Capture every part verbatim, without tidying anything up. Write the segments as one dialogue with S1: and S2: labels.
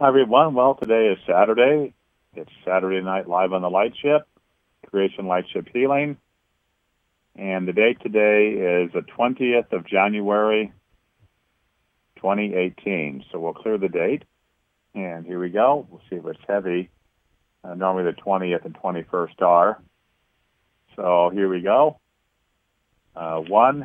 S1: Hi, everyone. Well, today is Saturday. It's Saturday night live on the Lightship, Creation Lightship Healing. And the date today is the twentieth of January, twenty eighteen. So we'll clear the date. And here we go. We'll see if it's heavy. Uh, normally the twentieth and twenty-first are. So here we go. Uh, one,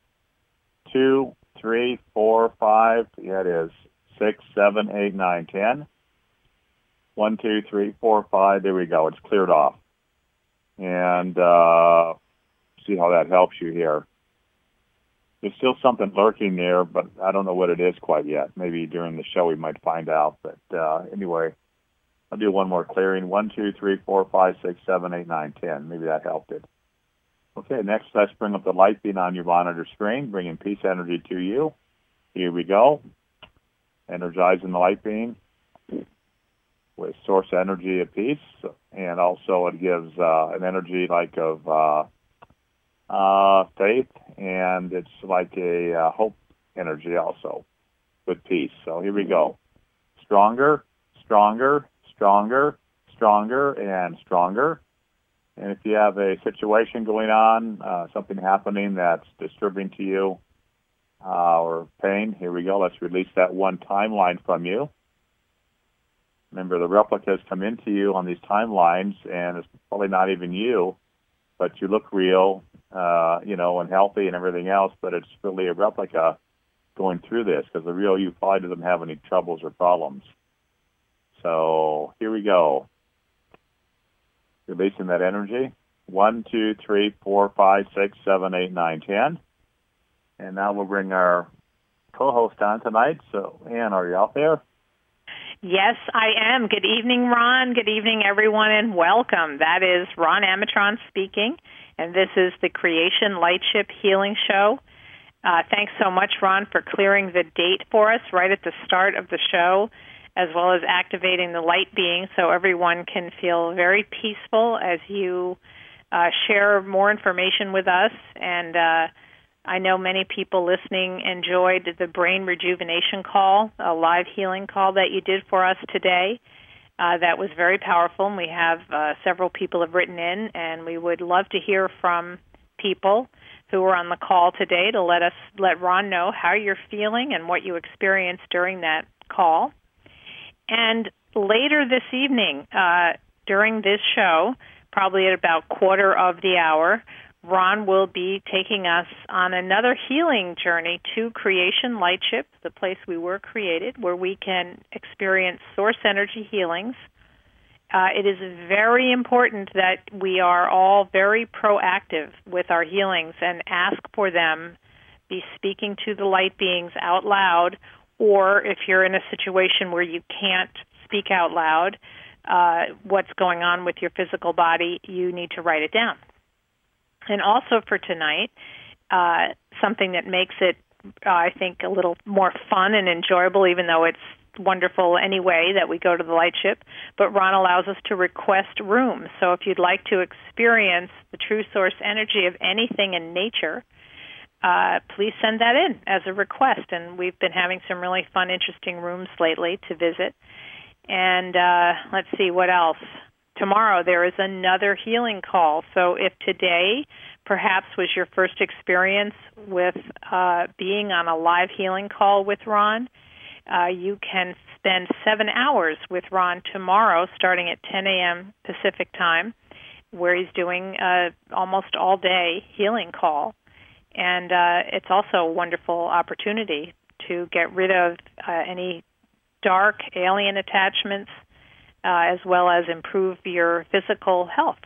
S1: two, three, four, five. Yeah, it is. Six, seven, eight, nine, ten. One, two, three, four, five. There we go. It's cleared off. And uh, see how that helps you here. There's still something lurking there, but I don't know what it is quite yet. Maybe during the show we might find out. But uh, anyway, I'll do one more clearing. One, two, three, four, five, six, seven, eight, nine, ten. Maybe that helped it. Okay, next let's bring up the light beam on your monitor screen, bringing peace energy to you. Here we go. Energizing the light beam with source energy of peace, and also it gives uh, an energy like of uh, uh, faith, and it's like a uh, hope energy also with peace. So here we go. Stronger, stronger, stronger, stronger, and stronger. And if you have a situation going on, uh, something happening that's disturbing to you, uh, or pain, here we go. Let's release that one timeline from you. Remember, the replicas come into you on these timelines, and it's probably not even you, but you look real, uh, you know, and healthy and everything else, but it's really a replica going through this, because the real you probably doesn't have any troubles or problems. So here we go. Releasing that energy. One, two, three, four, five, six, seven, eight, nine, ten. And now we'll bring our co-host on tonight. So, Ann, are you out there?
S2: Yes, I am. Good evening, Ron. Good evening, everyone, and welcome. That is Ron Amatron speaking, and this is the Creation Lightship Healing Show. Uh, thanks so much, Ron, for clearing the date for us right at the start of the show, as well as activating the light being so everyone can feel very peaceful as you uh, share more information with us. And uh, I know many people listening enjoyed the brain rejuvenation call, a live healing call that you did for us today. Uh, that was very powerful, and we have uh, several people have written in, and we would love to hear from people who were on the call today to let us let Ron know how you're feeling and what you experienced during that call. And later this evening, uh, during this show, probably at about quarter of the hour, Ron will be taking us on another healing journey to Creation Lightship, the place we were created, where we can experience source energy healings. Uh, it is very important that we are all very proactive with our healings and ask for them, be speaking to the light beings out loud, or if you're in a situation where you can't speak out loud, uh, what's going on with your physical body, you need to write it down. And also for tonight, uh, something that makes it, uh, I think, a little more fun and enjoyable, even though it's wonderful anyway that we go to the Lightship, but Ron allows us to request rooms. So if you'd like to experience the true source energy of anything in nature, uh, please send that in as a request. And we've been having some really fun, interesting rooms lately to visit. And uh, let's see, what else? Tomorrow there is another healing call. So if today perhaps was your first experience with uh, being on a live healing call with Ron, uh, you can spend seven hours with Ron tomorrow starting at ten a.m. Pacific time, where he's doing uh, almost all-day healing call. And uh, it's also a wonderful opportunity to get rid of uh, any dark alien attachments, Uh, as well as improve your physical health.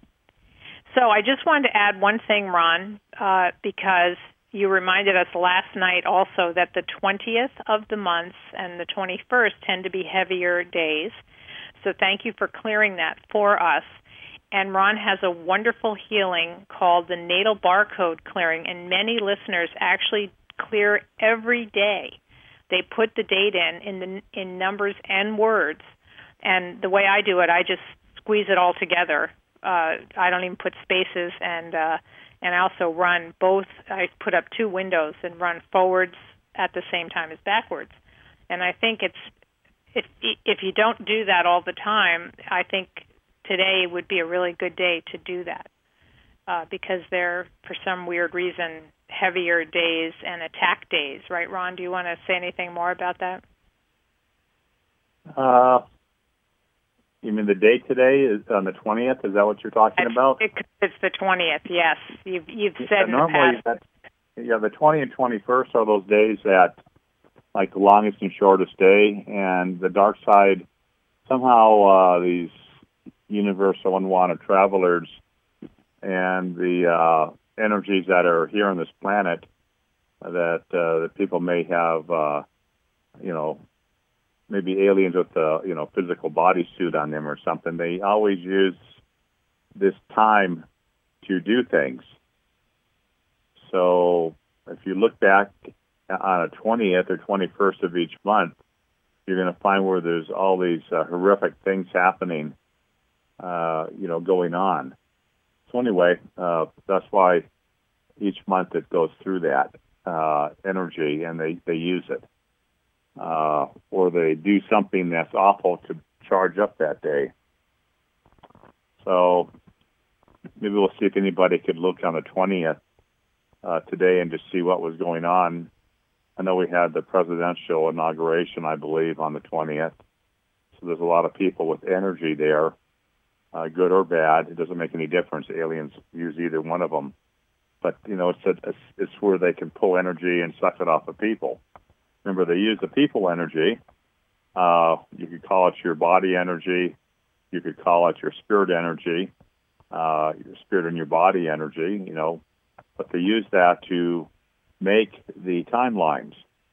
S2: So I just wanted to add one thing, Ron, uh, because you reminded us last night also that the twentieth of the month and the twenty-first tend to be heavier days. So thank you for clearing that for us. And Ron has a wonderful healing called the natal barcode clearing, and many listeners actually clear every day. They put the date in in, the, in numbers and words. And the way I do it, I just squeeze it all together. Uh, I don't even put spaces, and uh, and I also run both. I put up two windows and run forwards at the same time as backwards. And I think it's if if you don't do that all the time, I think today would be a really good day to do that uh, because they're, for some weird reason, heavier days and attack days. Right, Ron? Do you want to say anything more about that?
S1: Uh, you mean the date today is on the twentieth? Is that what you're talking about?
S2: It, it's the twentieth, yes. You've, you've said
S1: yeah,
S2: in
S1: normally
S2: the past.
S1: That, yeah, the twentieth and twenty-first are those days that, like, the longest and shortest day, and the dark side, somehow uh, these universal unwanted travelers and the uh, energies that are here on this planet that, uh, that people may have, uh, you know, maybe aliens with a, you know, physical bodysuit on them or something, they always use this time to do things. So if you look back on a twentieth or twenty-first of each month, you're going to find where there's all these uh, horrific things happening, uh, you know, going on. So anyway, uh, that's why each month it goes through that uh, energy, and they, they use it. Uh, or they do something that's awful to charge up that day. So maybe we'll see if anybody could look on the twentieth uh, today and just see what was going on. I know we had the presidential inauguration, I believe, on the twentieth. So there's a lot of people with energy there, uh, good or bad. It doesn't make any difference. Aliens use either one of them. But, you know, it's, a, it's where they can pull energy and suck it off of people. Remember, they use the people energy. Uh, you could call it your body energy. You could call it your spirit energy, uh, your spirit and your body energy, you know. But they use that to make the timelines.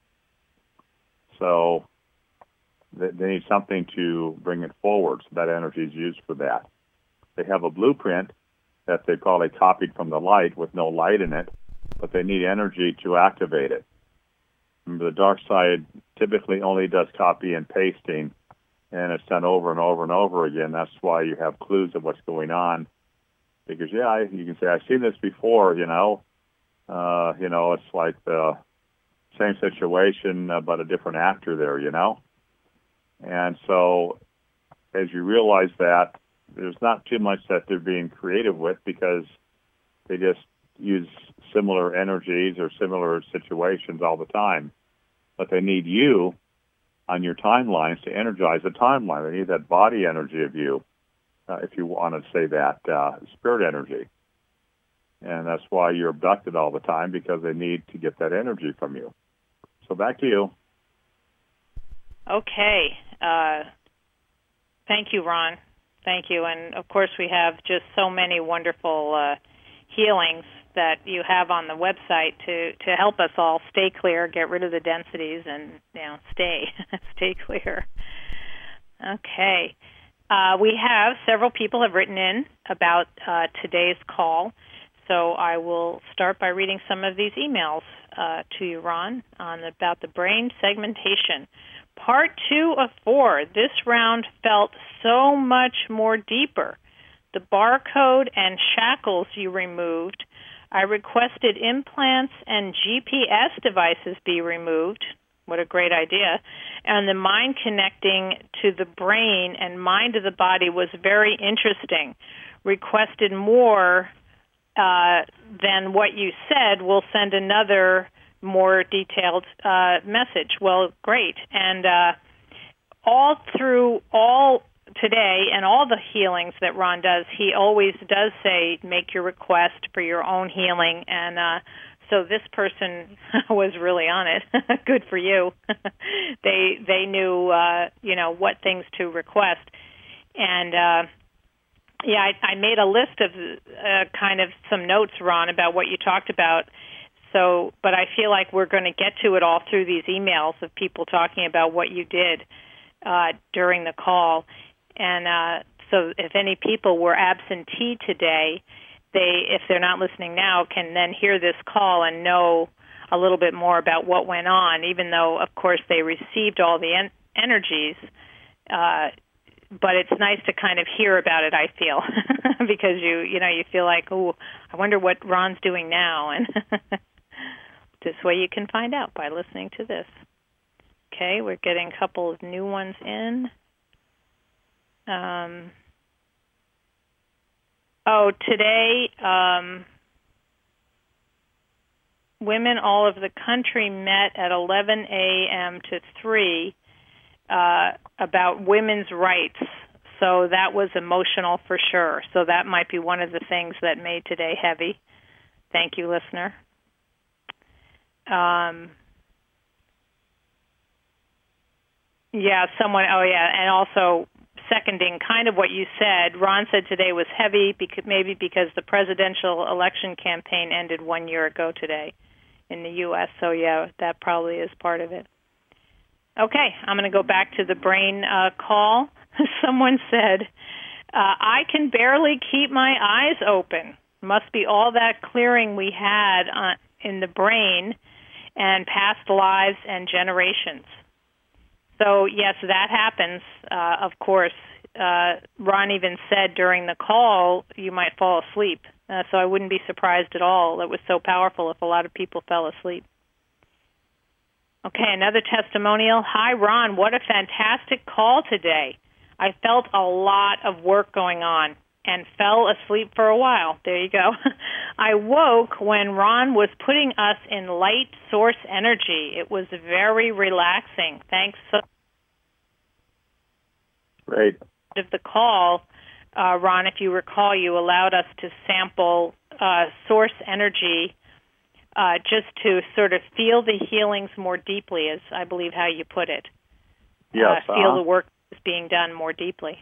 S1: So they, they need something to bring it forward. So that energy is used for that. They have a blueprint that they probably copied from the light with no light in it, but they need energy to activate it. Remember, the dark side typically only does copy and pasting, and it's done over and over and over again. That's why you have clues of what's going on. Because, yeah, I, you can say, I've seen this before, you know. Uh, you know, it's like the same situation, uh, but a different actor there, you know. And so as you realize that, there's not too much that they're being creative with because they just use similar energies or similar situations all the time. But they need you on your timelines to energize the timeline. They need that body energy of you, uh, if you want to say that, uh, spirit energy. And that's why you're abducted all the time, because they need to get that energy from you. So back to you.
S2: Okay. Uh, thank you, Ron. Thank you. And, of course, we have just so many wonderful uh, healings that you have on the website to, to help us all stay clear, get rid of the densities, and, you know, stay, stay clear. Okay. Uh, we have several people have written in about uh, today's call, so I will start by reading some of these emails uh, to you, Ron, on about the brain segmentation. Part two of four. This round felt so much more deeper. The barcode and shackles you removed. I requested implants and G P S devices be removed. What a great idea. And the mind connecting to the brain and mind of the body was very interesting. Requested more uh, than what you said. We'll send another more detailed uh, message. Well, great. And uh, all through all today and all the healings that Ron does, he always does say, make your request for your own healing. And uh, so this person was really on it. Good for you. they they knew, uh, you know, what things to request. And, uh, yeah, I, I made a list of uh, kind of some notes, Ron, about what you talked about. So, but I feel like we're going to get to it all through these emails of people talking about what you did uh, during the call. And uh, so if any people were absentee today, they, if they're not listening now, can then hear this call and know a little bit more about what went on, even though, of course, they received all the en- energies. Uh, but it's nice to kind of hear about it, I feel, because you, you know, you feel like, oh, I wonder what Ron's doing now. And this way you can find out by listening to this. Okay, we're getting a couple of new ones in. Um, oh, today, um, women all over the country met at eleven a.m. to three uh, about women's rights. So that was emotional for sure. So that might be one of the things that made today heavy. Thank you, listener. Um, yeah, someone, oh yeah, and also seconding kind of what you said, Ron said today was heavy, because, maybe because the presidential election campaign ended one year ago today in the U S, so yeah, that probably is part of it. Okay, I'm going to go back to the brain uh, call. Someone said, uh, I can barely keep my eyes open. Must be all that clearing we had uh, in the brain and past lives and generations. So, yes, that happens, uh, of course. Uh, Ron even said during the call you might fall asleep. Uh, so I wouldn't be surprised at all. It was so powerful if a lot of people fell asleep. Okay, another testimonial. Hi, Ron. What a fantastic call today. I felt a lot of work going on and fell asleep for a while. There you go. I woke when Ron was putting us in light source energy. It was very relaxing. Thanks so much.
S1: Great.
S2: Of the call, uh, Ron, if you recall, you allowed us to sample uh, source energy uh, just to sort of feel the healings more deeply, is I believe how you put it.
S1: Yes.
S2: Uh, feel
S1: uh-huh.
S2: the work is being done more deeply.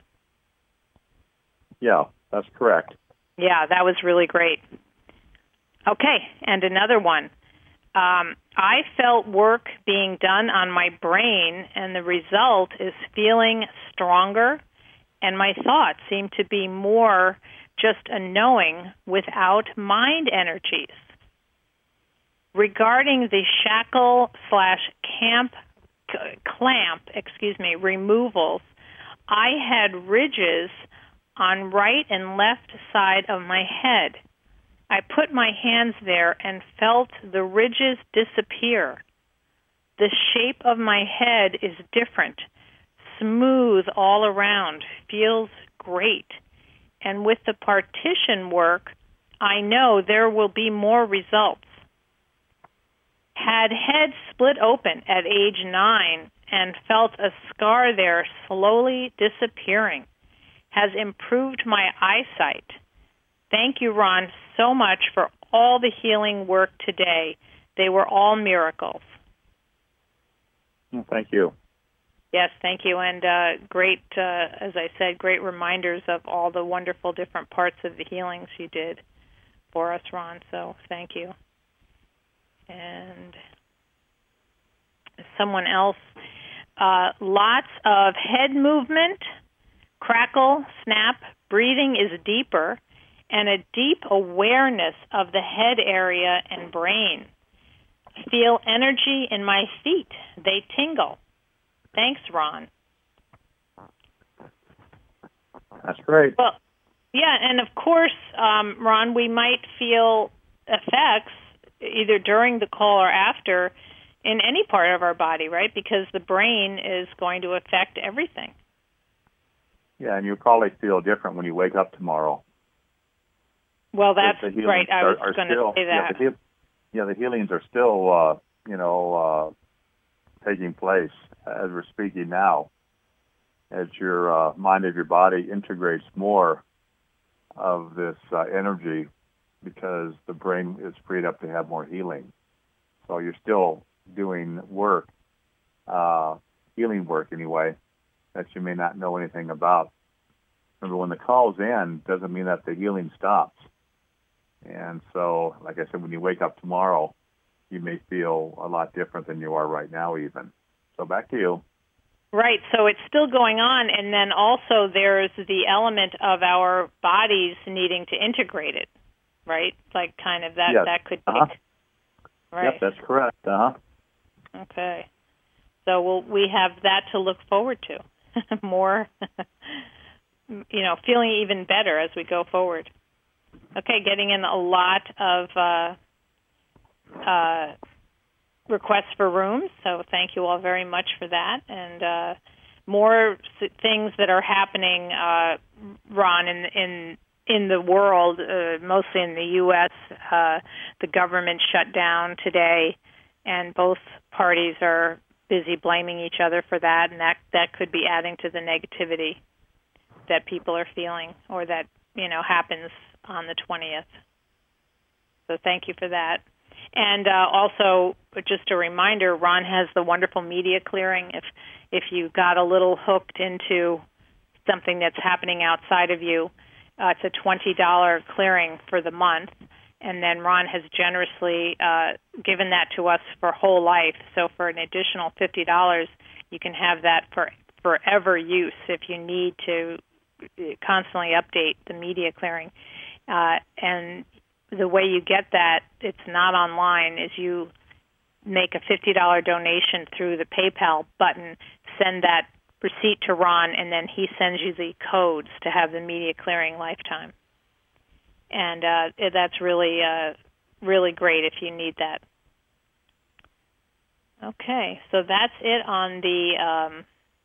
S1: Yeah, that's correct.
S2: Yeah, that was really great. Okay, and another one. Um, I felt work being done on my brain, and the result is feeling stronger, and my thoughts seem to be more just a knowing without mind energies. Regarding the shackle slash camp clamp, excuse me, removals, I had ridges on right and left side of my head. I put my hands there and felt the ridges disappear. The shape of my head is different, smooth all around, feels great. And with the partition work, I know there will be more results. Had head split open at age nine and felt a scar there slowly disappearing. Has improved my eyesight. Thank you, Ron, so much for all the healing work today. They were all miracles.
S1: Well, thank you.
S2: Yes, thank you. And uh, great, uh, as I said, great reminders of all the wonderful different parts of the healings you did for us, Ron. So thank you. And someone else, uh, lots of head movement, crackle, snap, breathing is deeper, and a deep awareness of the head area and brain. Feel energy in my feet. They tingle. Thanks, Ron.
S1: That's great.
S2: Well, yeah, and of course, um, Ron, we might feel effects either during the call or after in any part of our body, right? Because the brain is going to affect everything.
S1: Yeah, and you'll probably feel different when you wake up tomorrow.
S2: Well, that's right. I was
S1: are, are
S2: going
S1: still,
S2: to say that.
S1: Yeah, the, heal, yeah, the healings are still, uh, you know, uh, taking place as we're speaking now, as your uh, mind of your body integrates more of this uh, energy because the brain is freed up to have more healing. So you're still doing work, uh, healing work anyway, that you may not know anything about. Remember, when the call's in, doesn't mean that the healing stops. And so, like I said, when you wake up tomorrow, you may feel a lot different than you are right now even. So back to you.
S2: Right, so it's still going on, and then also there's the element of our bodies needing to integrate it, right? Like kind of that,
S1: yes.
S2: that could
S1: uh-huh.
S2: take... Right.
S1: Yep, that's correct. Uh-huh.
S2: Okay. So we'll, we have that to look forward to. More, you know, feeling even better as we go forward. Okay, getting in a lot of uh, uh, requests for rooms, so thank you all very much for that. And uh, more things that are happening, uh, Ron, in in in the world, uh, mostly in the U S Uh, the government shut down today, and both parties are busy blaming each other for that, and that that could be adding to the negativity that people are feeling, or that you know happens on the twentieth. So thank you for that. And uh, also, just a reminder, Ron has the wonderful media clearing. If if you got a little hooked into something that's happening outside of you, uh, it's a twenty dollars clearing for the month. And then Ron has generously uh, given that to us for whole life. So for an additional fifty dollars, you can have that for forever use if you need to constantly update the media clearing. Uh, and the way you get that, it's not online, is you make a fifty dollars donation through the PayPal button, send that receipt to Ron, and then he sends you the codes to have the media clearing lifetime. And uh, that's really, uh, really great if you need that. Okay, so that's it on the um,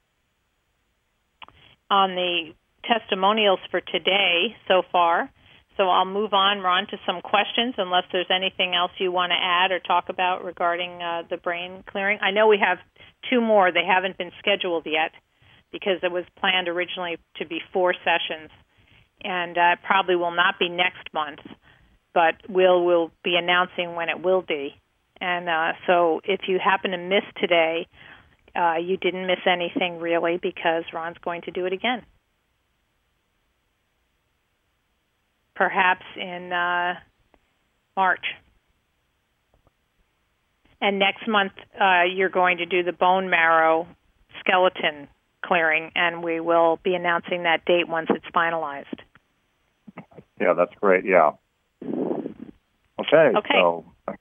S2: on the testimonials for today so far. So I'll move on, Ron, to some questions, unless there's anything else you want to add or talk about regarding uh, the brain clearing. I know we have two more. They haven't been scheduled yet because it was planned originally to be four sessions. And uh, probably will not be next month, but we'll, we'll be announcing when it will be. And uh, so if you happen to miss today, uh, you didn't miss anything really, because Ron's going to do it again. Perhaps in uh, March. And next month, uh, you're going to do the bone marrow skeleton clearing, and we will be announcing that date once it's finalized.
S1: Yeah, that's great. Yeah. Okay.
S2: Okay.
S1: So let's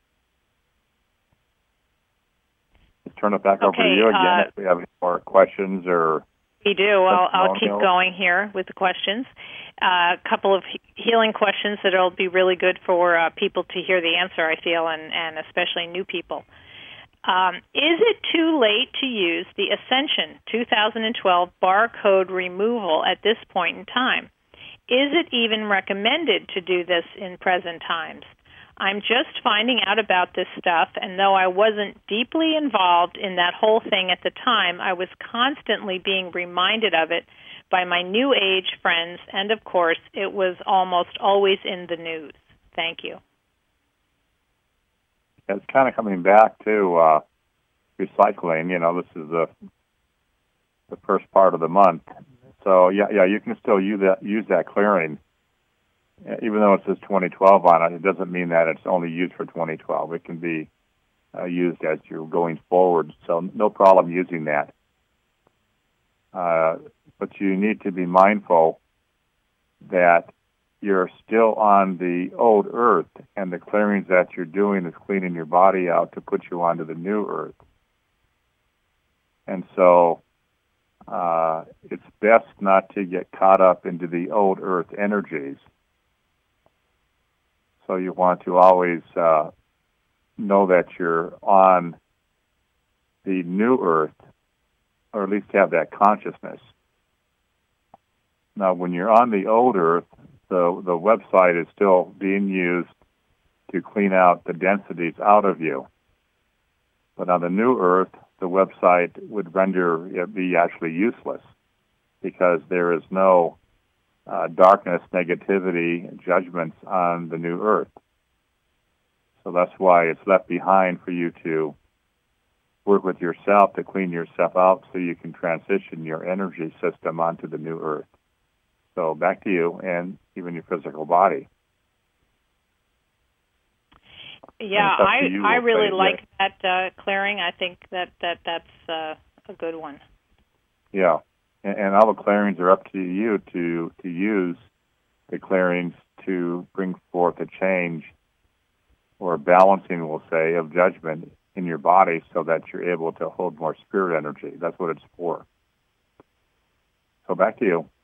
S1: turn it back
S2: okay,
S1: over to you again
S2: uh,
S1: if we have any more questions or.
S2: We do. I'll, I'll keep going here with the questions. Uh, a couple of he- healing questions that will be really good for uh, people to hear the answer, I feel, and, and especially new people. Um, is it too late to use the Ascension two thousand twelve barcode removal at this point in time? Is it even recommended to do this in present times? I'm just finding out about this stuff, and though I wasn't deeply involved in that whole thing at the time, I was constantly being reminded of it by my New Age friends, and of course, it was almost always in the news. Thank you.
S1: It's kind of coming back to uh, recycling. You know, this is the the first part of the month. So, yeah, yeah, you can still use that, use that clearing. Even though it says twenty twelve on it, it doesn't mean that it's only used for twenty twelve. It can be uh, used as you're going forward, so no problem using that. Uh, but you need to be mindful that you're still on the old earth, and the clearings that you're doing is cleaning your body out to put you onto the new earth. And so uh, it's best not to get caught up into the old earth energies. So you want to always uh, know that you're on the new earth, or at least have that consciousness. Now, when you're on the old earth, the, the website is still being used to clean out the densities out of you. But on the new earth, the website would render it be actually useless, because there is no Uh, darkness, negativity, judgments on the new earth. So that's why it's left behind for you to work with yourself to clean yourself out so you can transition your energy system onto the new earth. So back to you and even your physical body.
S2: Yeah, I,
S1: you,
S2: I
S1: we'll
S2: really
S1: say,
S2: like
S1: yes.
S2: that uh, clearing. I think that, that that's uh, a good one.
S1: Yeah. And all the clearings are up to you to, to use the clearings to bring forth a change or balancing, we'll say, of judgment in your body so that you're able to hold more spirit energy. That's what it's for. So back to you.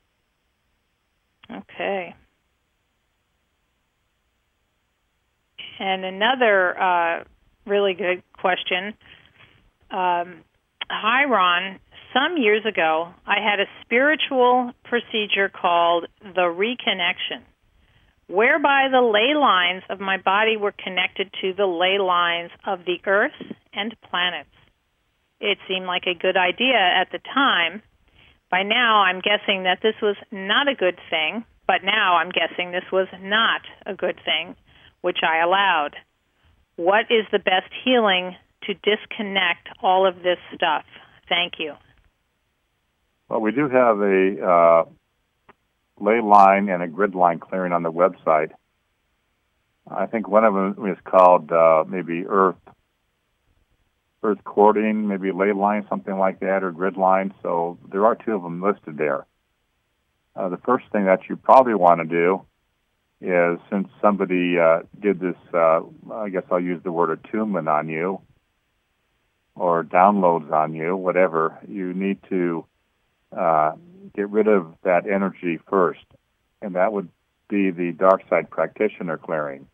S2: Okay. And another uh, really good question. Um, hi, Ron. Some years ago, I had a spiritual procedure called the reconnection, whereby the ley lines of my body were connected to the ley lines of the Earth and planets. It seemed like a good idea at the time. By now, I'm guessing that this was not a good thing, but now I'm guessing this was not a good thing, which I allowed. What is the best healing to disconnect all of this stuff? Thank you.
S1: Well, we do have a uh, ley line and a grid line clearing on the website. I think one of them is called uh, maybe Earth Earth cording, maybe ley line, something like that, or grid line. So there are two of them listed there. Uh, the first thing that you probably want to do is, since somebody uh, did this, uh, I guess I'll use the word attunement on you, or downloads on you, whatever, you need to uh, get rid of that energy first, and that would be the dark side practitioner clearing.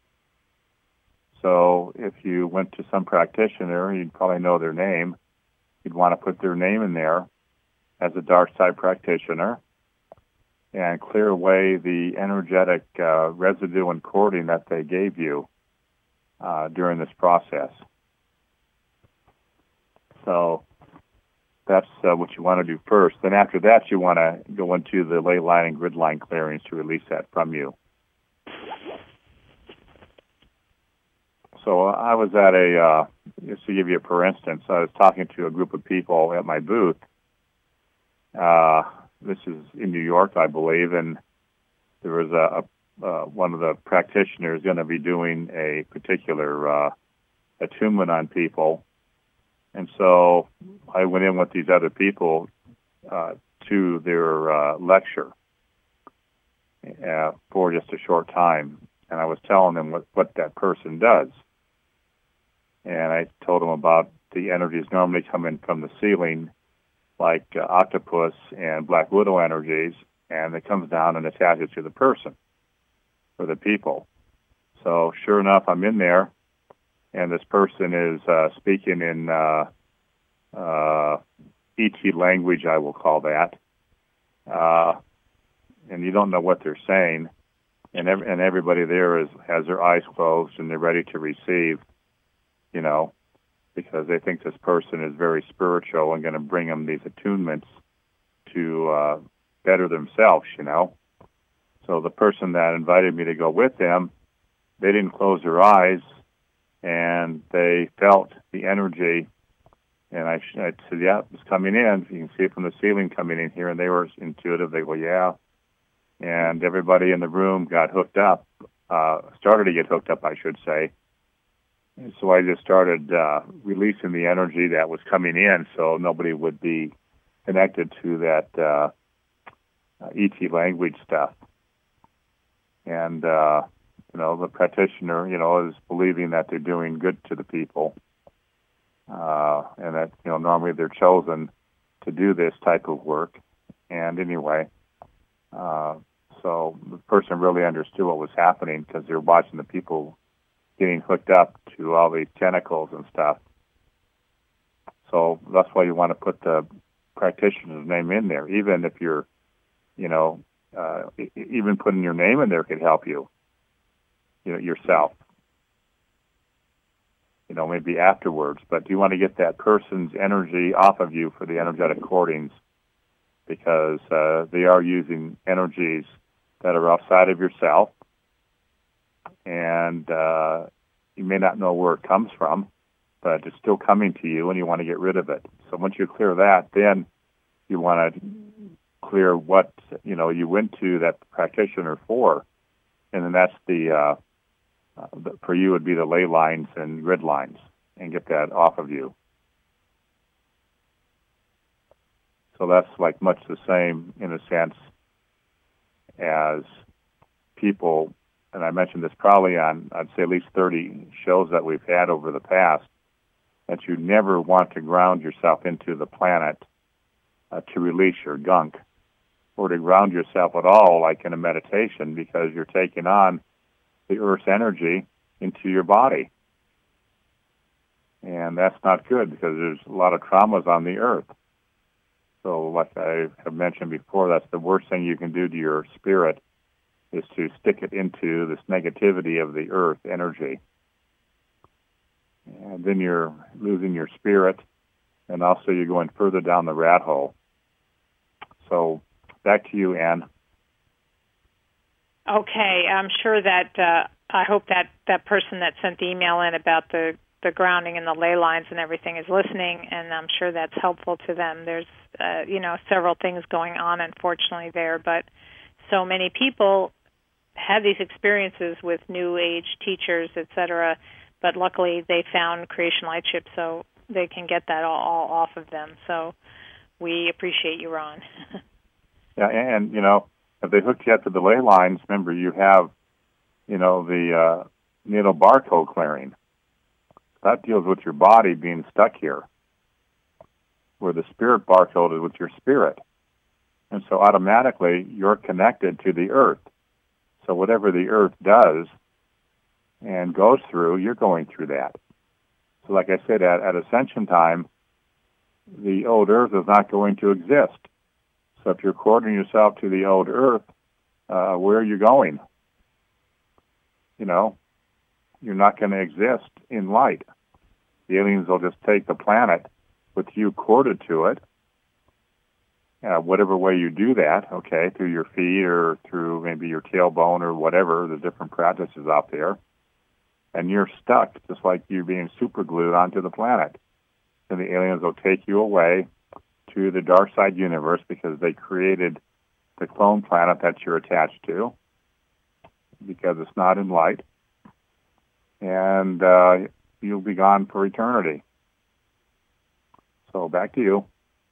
S1: So if you went to some practitioner, you'd probably know their name. You'd want to put their name in there as a dark side practitioner and clear away the energetic uh, residue and cording that they gave you uh, during this process. So that's uh, what you want to do first. Then after that, you want to go into the ley line and grid line clearings to release that from you. So I was at a, uh, just to give you a for instance, I was talking to a group of people at my booth. Uh, this is in New York, I believe, and there was a, a uh, one of the practitioners going to be doing a particular uh, attunement on people. And so I went in with these other people uh, to their uh, lecture uh, for just a short time. And I was telling them what, what that person does. And I told them about the energies normally coming from the ceiling, like uh, octopus and black widow energies, and it comes down and attaches to the person or the people. So sure enough, I'm in there, and this person is uh, speaking in uh, uh, E T language, I will call that, uh, and you don't know what they're saying, and ev- and everybody there is has their eyes closed and they're ready to receive, you know, because they think this person is very spiritual and going to bring them these attunements to uh, better themselves, you know. So the person that invited me to go with them, they didn't close their eyes, and they felt the energy. And I, I said, yeah, it's coming in. You can see it from the ceiling coming in here. And they were intuitive. They go, yeah. And everybody in the room got hooked up, uh, started to get hooked up, I should say. And so I just started uh, releasing the energy that was coming in so nobody would be connected to that uh, E T language stuff. And, uh, you know, the practitioner, you know, is believing that they're doing good to the people. Uh, and that, you know, normally they're chosen to do this type of work. And anyway, uh, so the person really understood what was happening because they're watching the people getting hooked up to all these tentacles and stuff. So that's why you want to put the practitioner's name in there, even if you're, you know, uh, even putting your name in there could help you, you know, yourself. You know, maybe afterwards, but you want to get that person's energy off of you for the energetic cordings because uh, they are using energies that are outside of yourself, and uh, you may not know where it comes from, but it's still coming to you, and you want to get rid of it. So once you clear that, then you want to clear what, you know, you went to that practitioner for, and then that's the, uh, uh, for you would be the ley lines and grid lines, and get that off of you. So that's like much the same, in a sense, as people, and I mentioned this probably on, I'd say at least thirty shows that we've had over the past, that you never want to ground yourself into the planet uh, to release your gunk, or to ground yourself at all, like in a meditation, because you're taking on the Earth's energy into your body. And that's not good because there's a lot of traumas on the earth. So like I have mentioned before, that's the worst thing you can do to your spirit is to stick it into this negativity of the earth energy. And then you're losing your spirit, and also you're going further down the rat hole. So back to you, Ann.
S2: Okay, I'm sure that, uh, I hope that that person that sent the email in about the, the grounding and the ley lines and everything is listening, and I'm sure that's helpful to them. There's, uh, you know, several things going on, unfortunately, there, but so many people have these experiences with New Age teachers, et cetera, but luckily they found Creation Lightship, so they can get that all, all off of them. So we appreciate you, Ron.
S1: Yeah, and, you know, if they hook you up to the ley lines, remember you have, you know, the uh, natal barcode clearing. That deals with your body being stuck here, where the spirit barcode is with your spirit. And so automatically you're connected to the earth. So whatever the earth does and goes through, you're going through that. So like I said, at, at ascension time, the old earth is not going to exist. So if you're cording yourself to the old earth, uh, where are you going? You know, you're not going to exist in light. The aliens will just take the planet with you corded to it, uh, whatever way you do that, okay, through your feet or through maybe your tailbone or whatever, the different practices out there, and you're stuck, just like you're being superglued onto the planet. And the aliens will take you away to the dark side universe because they created the clone planet that you're attached to because it's not in light. And uh, you'll be gone for eternity. So back to you.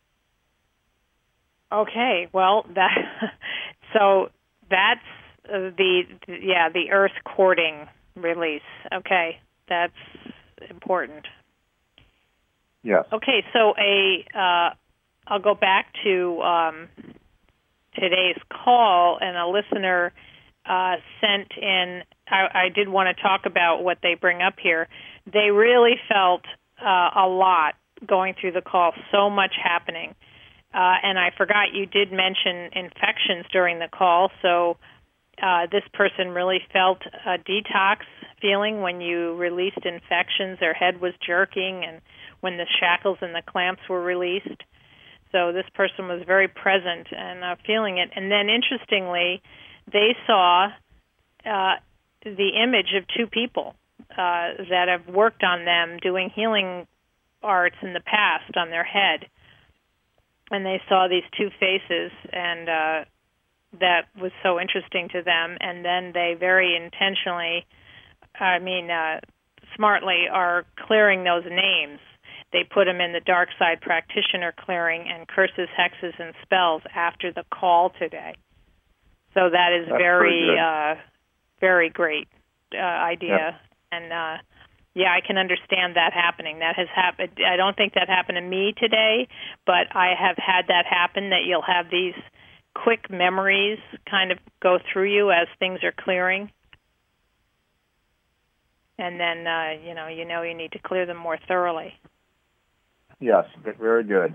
S2: Okay, well, that so that's uh, the yeah the Earth courting release. Okay, that's important.
S1: Yes.
S2: Okay, so a uh, I'll go back to um, today's call, and a listener uh, sent in. I, I did want to talk about what they bring up here. They really felt uh, a lot going through the call, so much happening. Uh, and I forgot you did mention infections during the call, so uh, this person really felt a detox feeling when you released infections. Their head was jerking, and when the shackles and the clamps were released. So this person was very present and uh, feeling it. And then, interestingly, they saw uh, the image of two people uh, that have worked on them doing healing arts in the past on their head. And they saw these two faces, and uh, that was so interesting to them. And then they very intentionally, I mean, uh, smartly, are clearing those names. They put them in the dark side practitioner clearing and curses, hexes, and spells after the call today. So that is
S1: That's
S2: very, uh, very great uh, idea.
S1: Yep.
S2: And uh, yeah, I can understand that happening. That has happened. I don't think that happened to me today, but I have had that happen. That you'll have these quick memories kind of go through you as things are clearing, and then uh, you know you know you need to clear them more thoroughly.
S1: Yes, very good.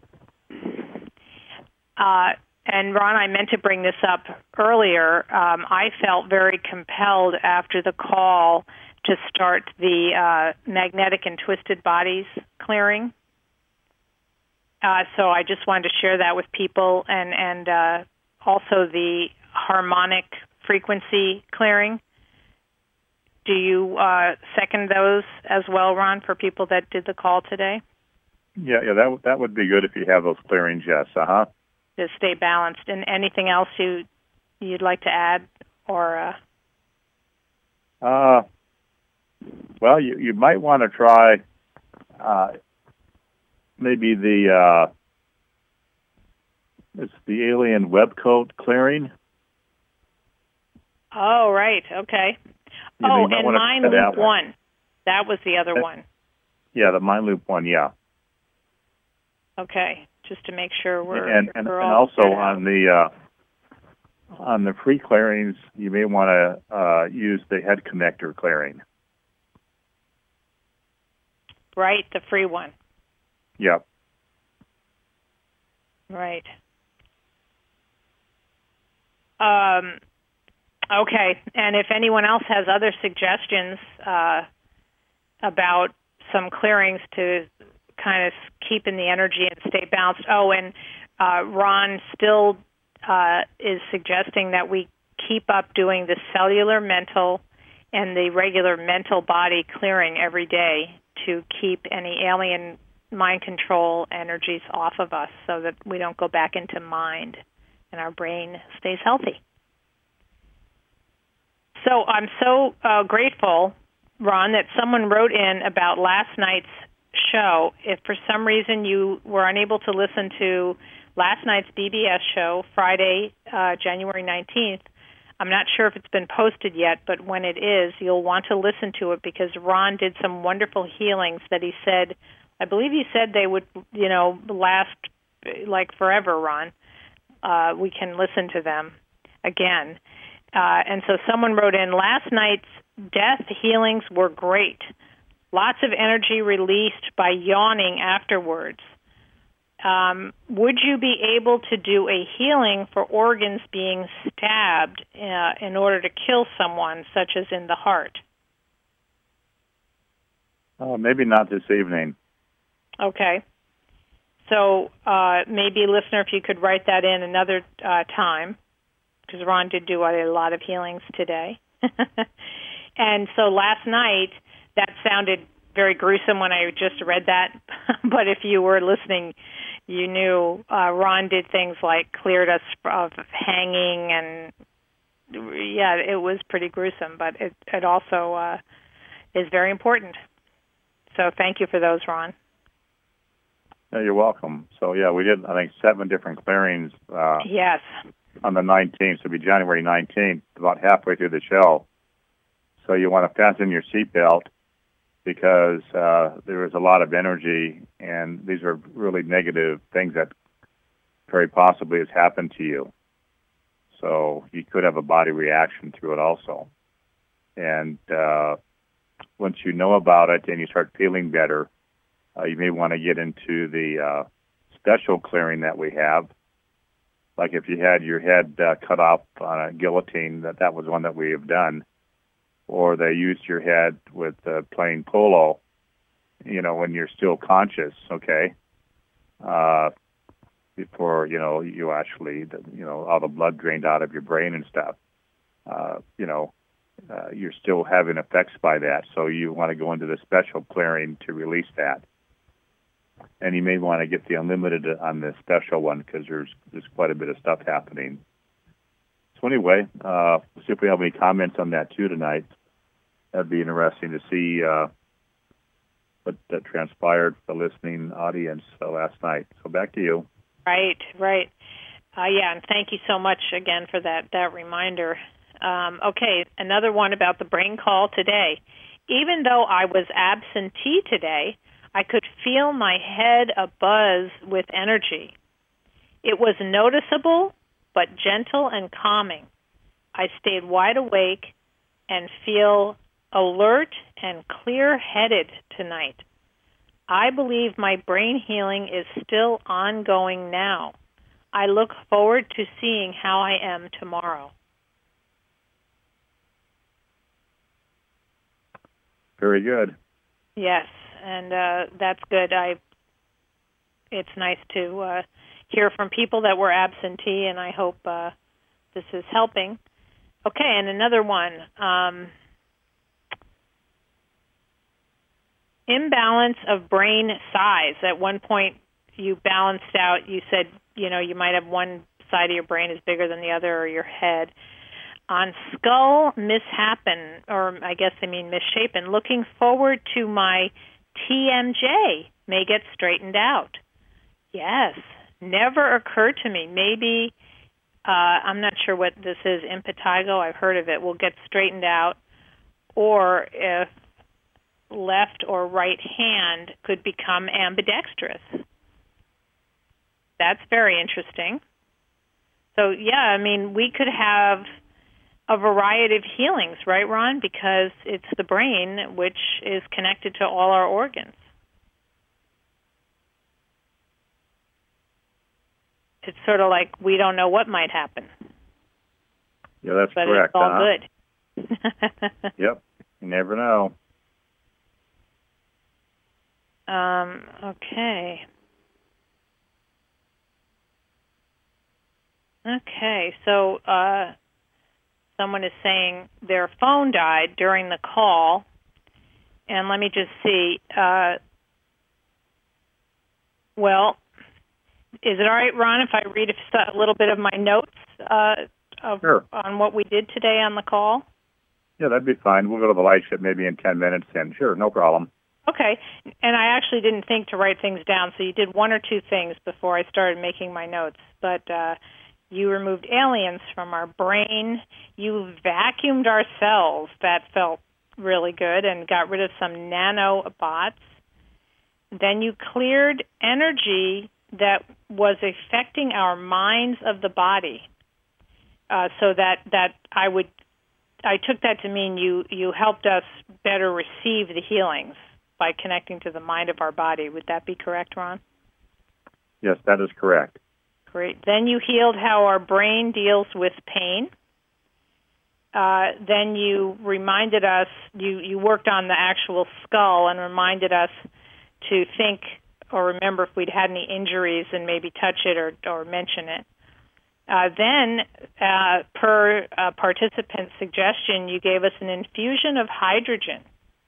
S2: Uh, and Ron, I meant to bring this up earlier. Um, I felt very compelled after the call to start the uh, magnetic and twisted bodies clearing. Uh, so I just wanted to share that with people, and, and uh, also the harmonic frequency clearing. Do you uh, second those as well, Ron, for people that did the call today?
S1: Yeah, yeah, that that would be good if you have those clearings, yes, uh-huh.
S2: To stay balanced. And anything else you, you'd like to add? Or uh...
S1: Uh, well, you, you might want to try uh, maybe the, uh, it's the alien web coat clearing.
S2: Oh, right, okay.
S1: You
S2: oh,
S1: know,
S2: and Mind Loop
S1: that one.
S2: one. That was the other
S1: that,
S2: one.
S1: Yeah, the Mind Loop one, yeah.
S2: Okay, just to make sure we're
S1: and and,
S2: we're
S1: and
S2: all
S1: also on the uh, on the free clearings, you may want to uh, use the head connector clearing.
S2: right? The free one.
S1: Yep.
S2: Right. Um, okay. And if anyone else has other suggestions uh, about some clearings to kind of keep in the energy and stay balanced. Oh, and uh, Ron still uh, is suggesting that we keep up doing the cellular, mental, and the regular mental body clearing every day to keep any alien mind control energies off of us so that we don't go back into mind and our brain stays healthy. So I'm so uh, grateful, Ron, that someone wrote in about last night's show. If for some reason you were unable to listen to last night's B B S show, Friday, uh, January nineteenth, I'm not sure if it's been posted yet, but when it is, you'll want to listen to it because Ron did some wonderful healings that he said, I believe he said they would, you know, last like forever, Ron. Uh, we can listen to them again. Uh, and so someone wrote in, last night's death healings were great. Lots of energy released by yawning afterwards. Um, would you be able to do a healing for organs being stabbed uh, in order to kill someone, such as in the heart?
S1: Uh, maybe not this evening.
S2: Okay. So uh, maybe, listener, if you could write that in another uh, time, because Ron did do a lot of healings today. And so last night, that sounded very gruesome when I just read that, but if you were listening, you knew uh, Ron did things like cleared us of hanging, and yeah, it was pretty gruesome, but it, it also uh, is very important. So thank you for those, Ron.
S1: Yeah, you're welcome. So yeah, we did, I think, seven different clearings. Uh,
S2: yes.
S1: On the nineteenth, so it'll be January nineteenth, about halfway through the show. So you want to fasten your seatbelt because uh, there is a lot of energy, and these are really negative things that very possibly has happened to you. So you could have a body reaction to it also. And uh, once you know about it and you start feeling better, uh, you may want to get into the uh, special clearing that we have. Like if you had your head uh, cut off on a guillotine, that that was one that we have done. Or they used your head with uh, playing polo, you know, when you're still conscious, okay, uh, before, you know, you actually, you know, all the blood drained out of your brain and stuff. Uh, you know, uh, you're still having effects by that. So you want to go into the special clearing to release that. And you may want to get the unlimited on the special one because there's there's quite a bit of stuff happening. So anyway, uh, we'll see if we have any comments on that too tonight. That'd be interesting to see uh, what that transpired for the listening audience uh, last night. So back to you.
S2: Right, right. Uh, yeah, and thank you so much again for that, that reminder. Um, okay, another one about the brain call today. Even though I was absentee today, I could feel my head abuzz with energy. It was noticeable, but gentle and calming. I stayed wide awake and feel alert and clear-headed tonight. I believe my brain healing is still ongoing now. I look forward to seeing how I am tomorrow.
S1: Very good.
S2: Yes, and uh, that's good. I. It's nice to uh, hear from people that were absentee, and I hope uh, this is helping. Okay, and another one. Um, imbalance of brain size. At one point, you balanced out. You said, you know, you might have one side of your brain is bigger than the other, or your head. On skull mishappen, or I guess I mean misshapen, looking forward to my T M J may get straightened out. Yes, never occurred to me. Maybe, uh, I'm not sure what this is, impetigo, I've heard of it, will get straightened out, or if left or right hand could become ambidextrous. That's very interesting. So, yeah, I mean, we could have a variety of healings, right, Ron? Because it's the brain which is connected to all our organs. it's sort of like we don't know what might happen.
S1: Yeah, that's
S2: but
S1: correct.
S2: But it's all
S1: uh-huh.
S2: good.
S1: Yep, you never know.
S2: Um, okay. Okay, so uh, someone is saying their phone died during the call, and let me just see. Uh, well, is it all right, Ron, if I read a little bit of my notes uh, of,
S1: sure.
S2: on what we did today on the call?
S1: Yeah, that'd be fine. We'll go to the light ship maybe in ten minutes then. Sure, no problem.
S2: Okay, and I actually didn't think to write things down, so you did one or two things before I started making my notes, but uh, you removed aliens from our brain. You vacuumed our cells. That felt really good, and got rid of some nanobots. Then you cleared energy that was affecting our minds of the body, uh, so that, that I would, I took that to mean you, you helped us better receive the healings by connecting to the mind of our body. Would that be correct, Ron?
S1: Yes, that is correct.
S2: Great. Then you healed how our brain deals with pain. Uh, then you reminded us, you, you worked on the actual skull and reminded us to think or remember if we'd had any injuries and maybe touch it or, or mention it. Uh, then, uh, per uh, participant's suggestion, you gave us an infusion of hydrogen.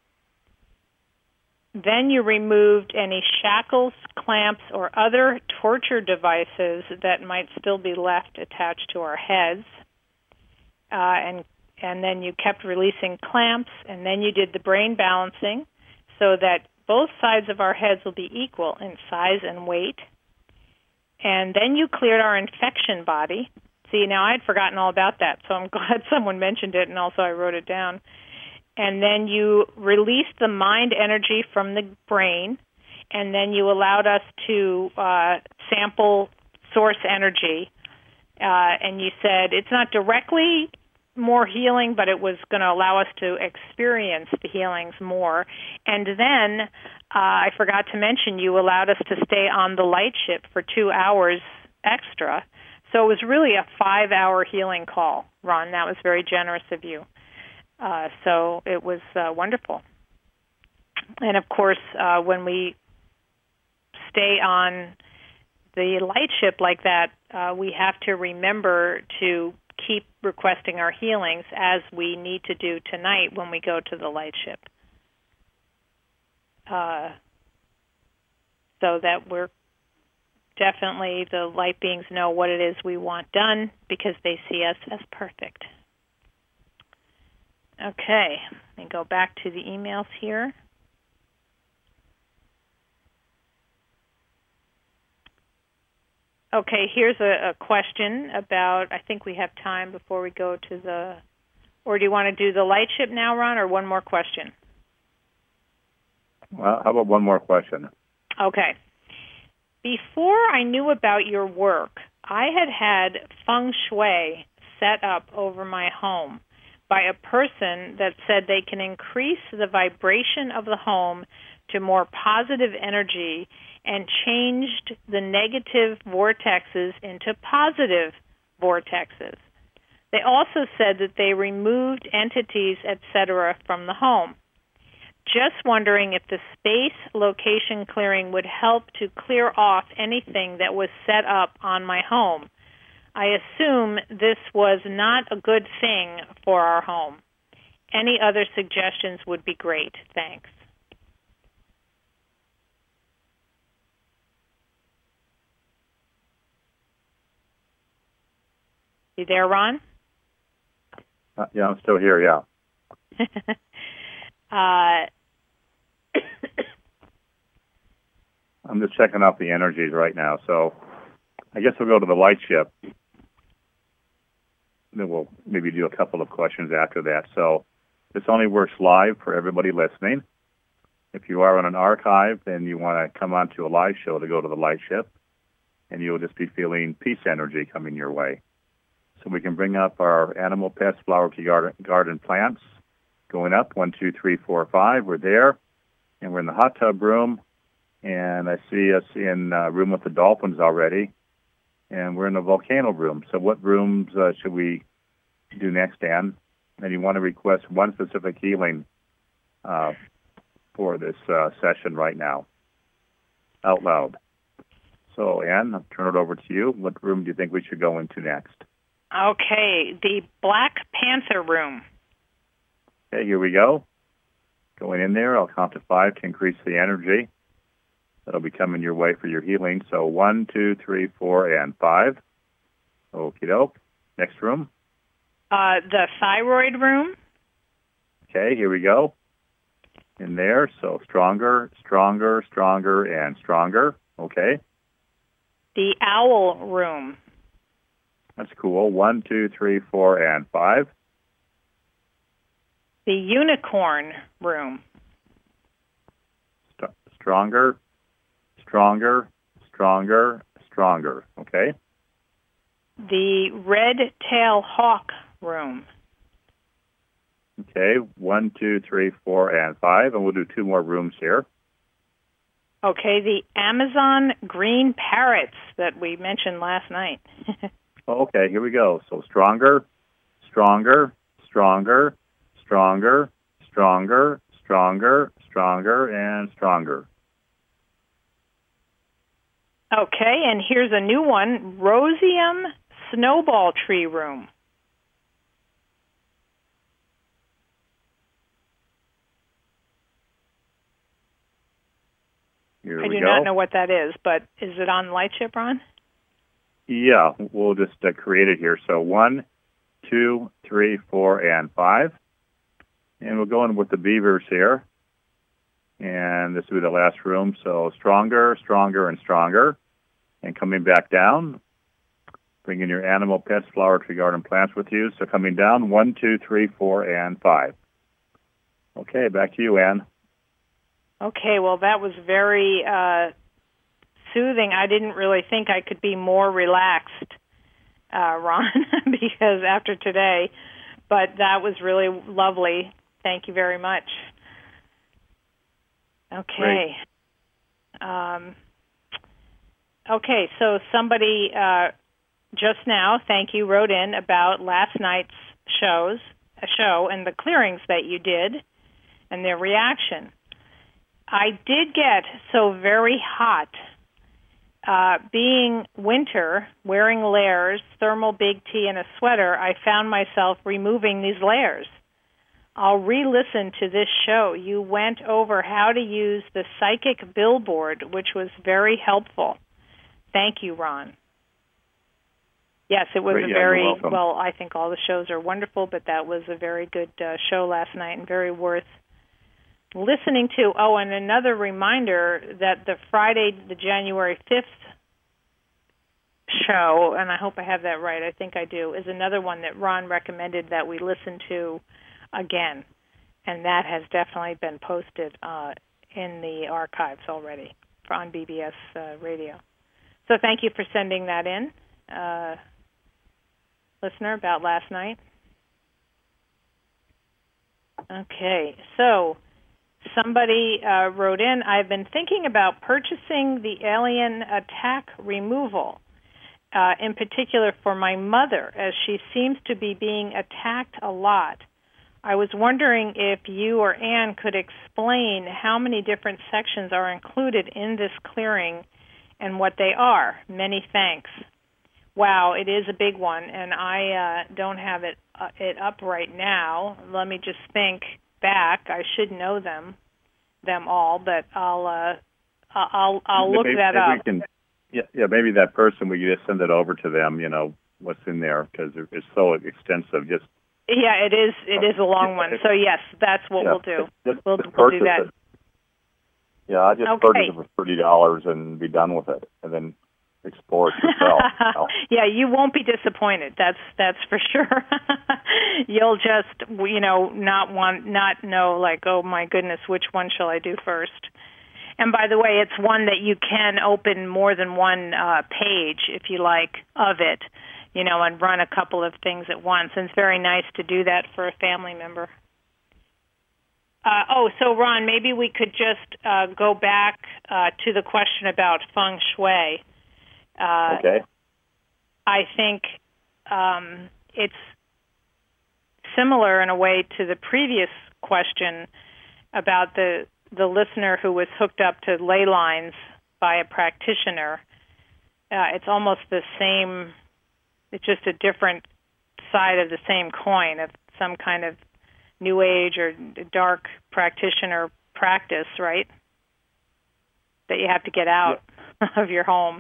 S2: Then you removed any shackles, clamps, or other torture devices that might still be left attached to our heads. Uh, and and then you kept releasing clamps, and then you did the brain balancing so that both sides of our heads will be equal in size and weight. And then you cleared our infection body. See, now I had forgotten all about that, so I'm glad someone mentioned it, and also I wrote it down. And then you released the mind energy from the brain, and then you allowed us to uh, sample source energy. Uh, and you said it's not directly more healing, but it was going to allow us to experience the healings more. And then uh, I forgot to mention you allowed us to stay on the light ship for two hours extra. So it was really a five-hour healing call, Ron. That was very generous of you. Uh, so it was uh, wonderful. And, of course, uh, when we stay on the light ship like that, uh, we have to remember to keep requesting our healings as we need to do tonight when we go to the light ship. Uh, so that we're definitely, the light beings know what it is we want done because they see us as perfect. Okay, let me go back to the emails here. Okay, here's a, a question about, I think we have time before we go to the, or do you want to do the light ship now, Ron, or one more question?
S1: Well, how about one more question?
S2: Okay. Before I knew about your work, I had had feng shui set up over my home by a person that said they can increase the vibration of the home to more positive energy and changed the negative vortexes into positive vortexes. They also said that they removed entities, et cetera, from the home. Just wondering if the space location clearing would help to clear off anything that was set up on my home. I assume this was not a good thing for our home. Any other suggestions would be great. Thanks. You there, Ron?
S1: Uh, yeah, I'm still here, yeah.
S2: uh,
S1: I'm just checking out the energies right now, so I guess we'll go to the light ship. Then we'll maybe do a couple of questions after that. So this only works live for everybody listening. If you are on an archive, then you want to come on to a live show to go to the light ship, and you'll just be feeling peace energy coming your way. So we can bring up our animal, pets, flower, garden, garden plants. Going up, one, two, three, four, five. We're there, and we're in the hot tub room, and I see us in a room with the dolphins already. and we're in the volcano room. So what rooms uh, should we do next, Ann? And you want to request one specific healing uh, for this uh, session right now, out loud. So, Ann, I'll turn it over to you. What room do you think we should go into next?
S2: Okay, the Black Panther room.
S1: Okay, here we go. Going in there, I'll count to five to increase the energy. That'll be coming your way for your healing. So one, two, three, four, and five. Okie doke. Next room.
S2: Uh, the thyroid room.
S1: Okay, here we go. In there, so stronger, stronger, stronger, and stronger. Okay.
S2: The owl room.
S1: That's cool. One, two, three, four, and five.
S2: The unicorn room.
S1: St- stronger, stronger, stronger, stronger. Okay.
S2: The red tail hawk room.
S1: Okay. One, two, three, four, and five. And we'll do two more rooms here.
S2: Okay. The Amazon green parrots that we mentioned last night.
S1: Okay. Here we go. So stronger, stronger, stronger, stronger, stronger, stronger, stronger, and stronger.
S2: Okay, and here's a new one, Rosium Snowball Tree Room.
S1: Here
S2: I
S1: we
S2: do
S1: go.
S2: not know what that is, but is it on Lightship, Ron?
S1: Yeah, we'll just uh, create it here. So one, two, three, four, and five. And we'll go in with the beavers here. And this will be the last room. So stronger, stronger, and stronger. And coming back down, bringing your animal, pets, flower, tree, garden, plants with you. So coming down, one, two, three, four, and five. Okay, back to you, Ann.
S2: Okay, well, that was very uh, soothing. I didn't really think I could be more relaxed, uh, Ron, because after today, but that was really lovely. Thank you very much. Okay. Um, okay, so somebody uh, just now, thank you, wrote in about last night's shows, a show and the clearings that you did and their reaction. I did get so very hot. Uh, being winter, wearing layers, thermal big T, and a sweater, I found myself removing these layers. I'll re-listen to this show. You went over how to use the psychic billboard, which was very helpful. Thank you, Ron. Yes, it was
S1: Great,
S2: a
S1: yeah,
S2: very,
S1: you're welcome.
S2: well, I think all the shows are wonderful, but that was a very good uh, show last night and very worth listening to. Oh, and another reminder that the Friday, the January fifth show, and I hope I have that right, I think I do, is another one that Ron recommended that we listen to again, and that has definitely been posted uh, in the archives already on B B S uh, Radio. So thank you for sending that in, uh, listener, about last night. Okay, so somebody uh, wrote in, I've been thinking about purchasing the alien attack removal, uh, in particular for my mother, as she seems to be being attacked a lot. I was wondering if you or Ann could explain how many different sections are included in this clearing and what they are. Many thanks. Wow, it is a big one, and I uh, don't have it uh, it up right now. Let me just think back. I should know them, them all, but I'll uh, I'll I'll look
S1: maybe,
S2: that
S1: maybe
S2: up.
S1: We can, yeah, yeah, maybe that person, we just send it over to them, you know, what's in there, because it's so extensive. Just
S2: Yeah, it is. It is a long one. So yes, that's what
S1: yeah,
S2: we'll do.
S1: Just,
S2: we'll,
S1: just
S2: we'll do
S1: purchase
S2: that.
S1: It. Yeah, I just
S2: Okay.
S1: purchase it for thirty dollars and be done with it, and then explore it yourself. You know?
S2: Yeah, you won't be disappointed. That's that's for sure. You'll just, you know, not want, not know, like, oh my goodness, which one shall I do first? And by the way, it's one that you can open more than one uh, page, if you like, of it, you know, and run a couple of things at once. And it's very nice to do that for a family member. Uh, oh, so Ron, maybe we could just uh, go back uh, to the question about feng shui. Uh,
S1: okay.
S2: I think um, it's similar in a way to the previous question about the the listener who was hooked up to ley lines by a practitioner. Uh, it's almost the same. It's just a different side of the same coin of some kind of New Age or dark practitioner practice, right? That you have to get out yeah. of your home.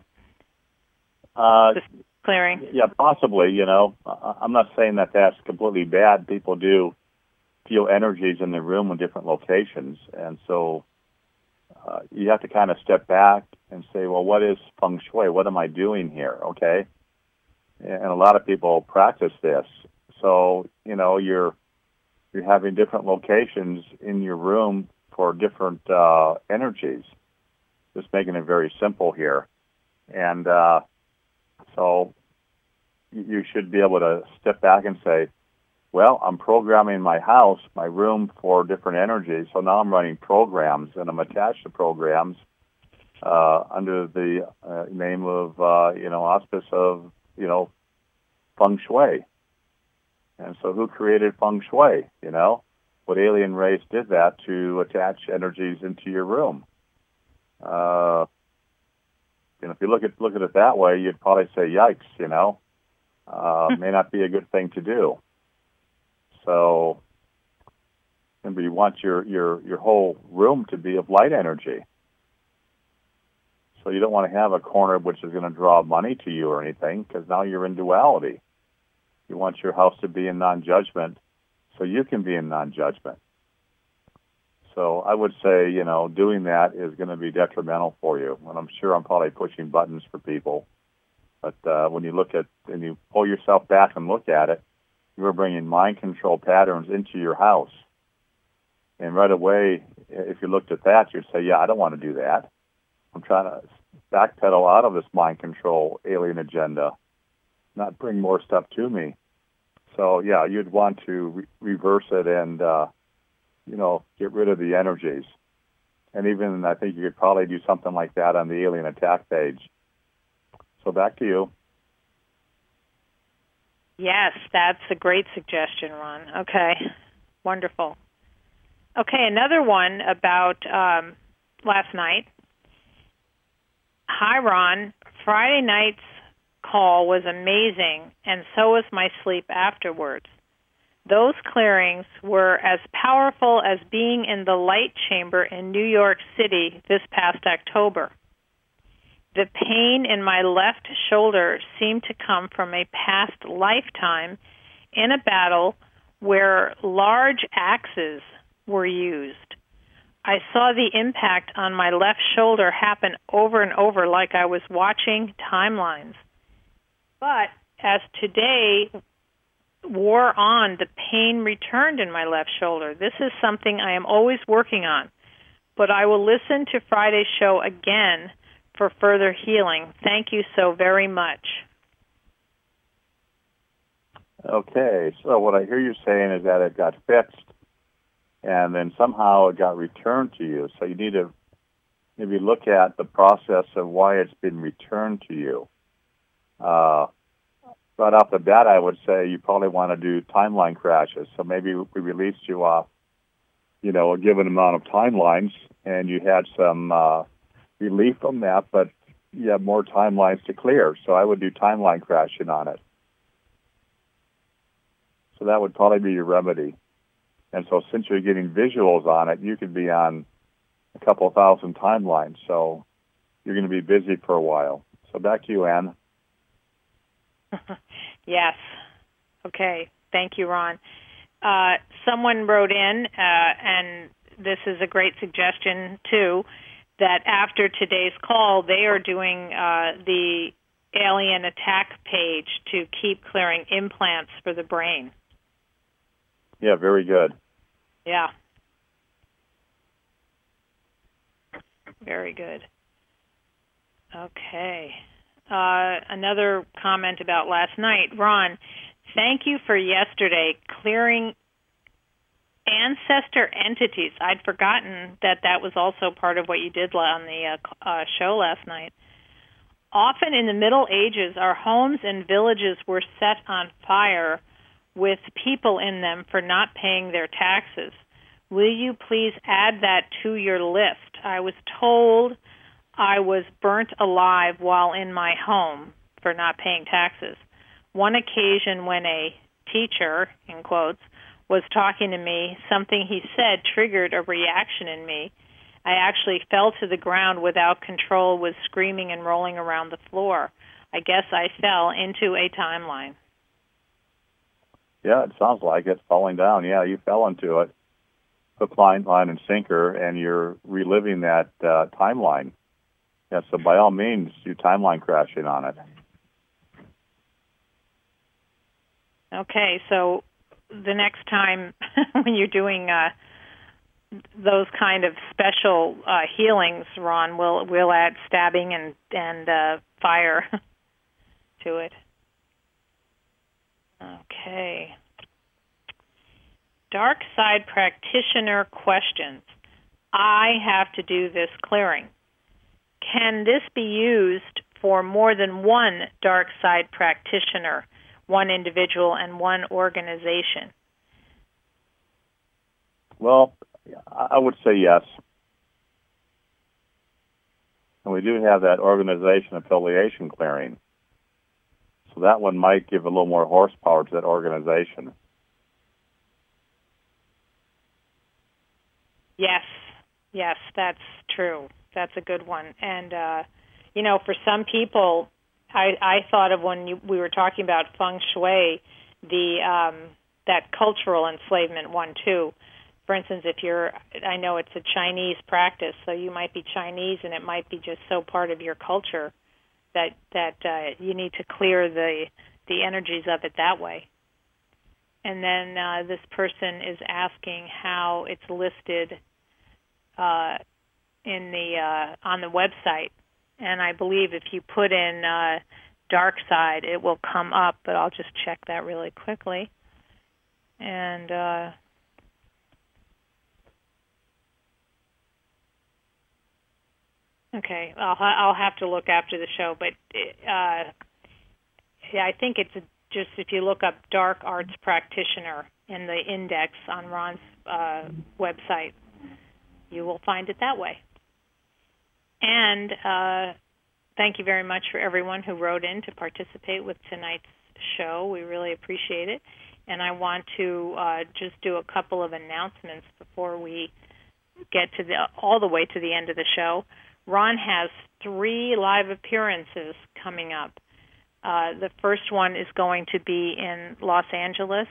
S1: Uh,
S2: Just clearing.
S1: Yeah, possibly. You know, I'm not saying that that's completely bad. People do feel energies in the room in different locations, and so uh, you have to kind of step back and say, well, what is feng shui? What am I doing here? Okay, and a lot of people practice this. So you know, you're you're having different locations in your room for different uh, energies. Just making it very simple here, and uh, so you should be able to step back and say, well, I'm programming my house, my room for different energies, so now I'm running programs, and I'm attached to programs uh, under the uh, name of, uh, you know, auspice of, you know, feng shui. And so who created feng shui, you know? What alien race did that to attach energies into your room? Uh, you know, if you look at look at it that way, you'd probably say, yikes, you know? Uh, may not be a good thing to do. So, remember, you want your, your, your whole room to be of light energy. So you don't want to have a corner which is going to draw money to you or anything, because now you're in duality. You want your house to be in non-judgment, so you can be in non-judgment. So I would say, you know, doing that is going to be detrimental for you. And I'm sure I'm probably pushing buttons for people. But uh, when you look at, and you pull yourself back and look at it, you're bringing mind control patterns into your house. And right away, if you looked at that, you'd say, yeah, I don't want to do that. I'm trying to backpedal out of this mind control alien agenda, not bring more stuff to me. So, yeah, you'd want to re- reverse it and, uh, you know, get rid of the energies. And even I think you could probably do something like that on the alien attack page. So back to you.
S2: Yes, that's a great suggestion, Ron. Okay, wonderful. Okay, another one about um, last night. Hi, Ron. Friday night's call was amazing, and so was my sleep afterwards. Those clearings were as powerful as being in the light chamber in New York City this past October. The pain in my left shoulder seemed to come from a past lifetime in a battle where large axes were used. I saw the impact on my left shoulder happen over and over like I was watching timelines. But as today wore on, the pain returned in my left shoulder. This is something I am always working on. But I will listen to Friday's show again for further healing. Thank you so very much.
S1: Okay, so what I hear you saying is that it got fixed, and then somehow it got returned to you. So you need to maybe look at the process of why it's been returned to you. Uh, right off the bat, I would say you probably want to do timeline crashes. So maybe we released you off, you know, a given amount of timelines, and you had some uh, relief from that, but you have more timelines to clear. So I would do timeline crashing on it. So that would probably be your remedy. And so since you're getting visuals on it, you could be on a couple thousand timelines. So you're going to be busy for a while. So back to you, Ann.
S2: Yes. Okay. Thank you, Ron. Uh, someone wrote in, uh, and this is a great suggestion, too, that after today's call, they are doing uh, the alien attack page to keep clearing implants for the brain.
S1: Yeah, very good.
S2: Yeah. Very good. Okay. Uh, another comment about last night. Ron, thank you for yesterday clearing ancestor entities. I'd forgotten that that was also part of what you did on the uh, uh, show last night. often in the Middle Ages, our homes and villages were set on fire with people in them for not paying their taxes. Will you please add that to your list? I was told I was burnt alive while in my home for not paying taxes. One occasion when a teacher, in quotes, was talking to me, something he said triggered a reaction in me. I actually fell to the ground without control, was screaming and rolling around the floor. I guess I fell into a timeline.
S1: Yeah, it sounds like it, falling down. Yeah, you fell into it. Hook, line, line, and sinker, and you're reliving that uh, timeline. Yeah, so by all means, you timeline crashing on it.
S2: Okay, so the next time when you're doing uh, those kind of special uh, healings, Ron, we'll we'll add stabbing and and uh, fire to it. Okay. Dark side practitioner questions. I have to do this clearing. Can this be used for more than one dark side practitioner, one individual and one organization?
S1: Well, I would say yes. And we do have that organization affiliation clearing. So that one might give a little more horsepower to that organization.
S2: Yes, yes, that's true. That's a good one. And, uh, you know, for some people, I, I thought of when you, we were talking about feng shui, the um, that cultural enslavement one, too. For instance, if you're, I know it's a Chinese practice, so you might be Chinese and it might be just so part of your culture that that uh, you need to clear the the energies of it that way. And then uh, this person is asking how it's listed uh, in the uh, on the website. And I believe if you put in uh, dark side, it will come up, but I'll just check that really quickly. And uh, okay, I'll I'll have to look after the show, but uh, yeah, I think it's just if you look up Dark Arts Practitioner in the index on Ron's uh, website, you will find it that way. And uh, thank you very much for everyone who wrote in to participate with tonight's show. We really appreciate it. And I want to uh, just do a couple of announcements before we get to the all the way to the end of the show. Ron has three live appearances coming up. Uh, the first one is going to be in Los Angeles,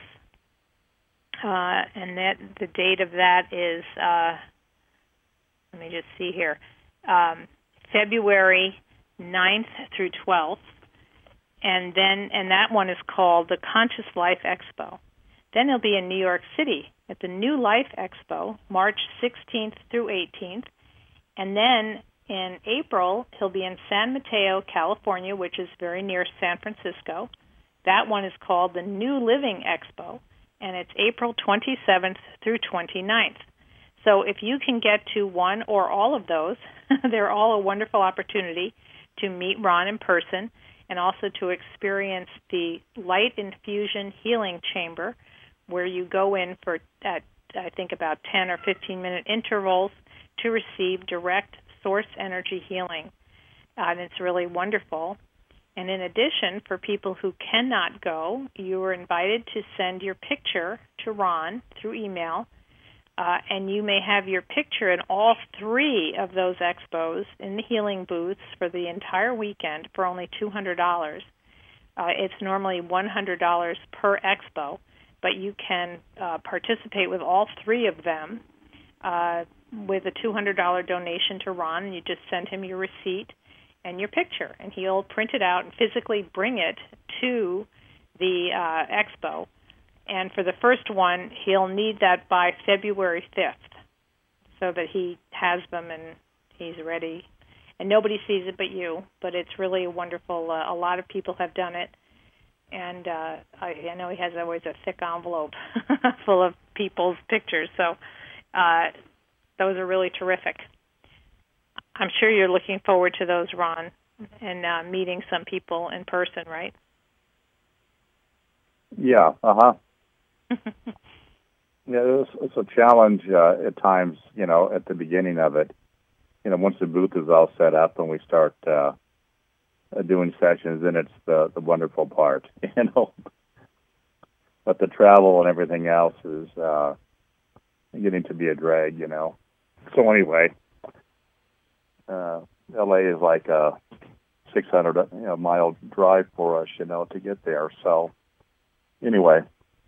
S2: uh, and that the date of that is, uh, let me just see here, um, February ninth through twelfth, and then and that one is called the Conscious Life Expo. Then he'll be in New York City at the New Life Expo, March sixteenth through eighteenth, and then in April, he'll be in San Mateo, California, which is very near San Francisco. That one is called the New Living Expo, and it's April twenty-seventh through twenty-ninth. So if you can get to one or all of those, they're all a wonderful opportunity to meet Ron in person and also to experience the Light Infusion Healing Chamber, where you go in for, at, I think, about ten or fifteen-minute intervals to receive direct source energy healing, uh, and it's really wonderful. And in addition, for people who cannot go, you are invited to send your picture to Ron through email, uh, and you may have your picture in all three of those expos in the healing booths for the entire weekend for only two hundred dollars. Uh, it's normally one hundred dollars per expo, but you can uh, participate with all three of them uh, with a two hundred dollars donation to Ron, and you just send him your receipt and your picture, and he'll print it out and physically bring it to the uh, expo. And for the first one, he'll need that by February fifth so that he has them and he's ready. And nobody sees it but you, but it's really a wonderful, uh, a lot of people have done it. And uh, I, I know he has always a thick envelope full of people's pictures, so uh, those are really terrific. I'm sure you're looking forward to those, Ron. and uh, meeting some people in person, right?
S1: Yeah, uh-huh. Yeah, it's, it's a challenge uh, at times, you know, at the beginning of it. You know, once the booth is all set up and we start uh, doing sessions, then it's the, the wonderful part, you know. But the travel and everything else is uh, getting to be a drag, you know. So anyway, uh, L A is like a six hundred you know, mile drive for us, you know, to get there. So anyway,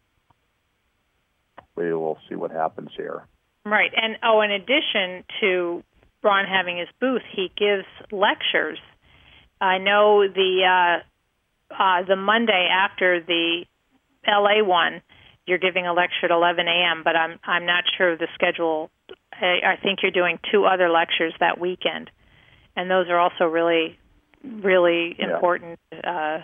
S1: we will see what happens here.
S2: Right. And, oh, in addition to Ron having his booth, he gives lectures. I know the uh, uh, the Monday after the L A one, you're giving a lecture at eleven a.m., but I'm I'm not sure of the schedule. I, I think you're doing two other lectures that weekend, and those are also really, really
S1: yeah.
S2: important uh,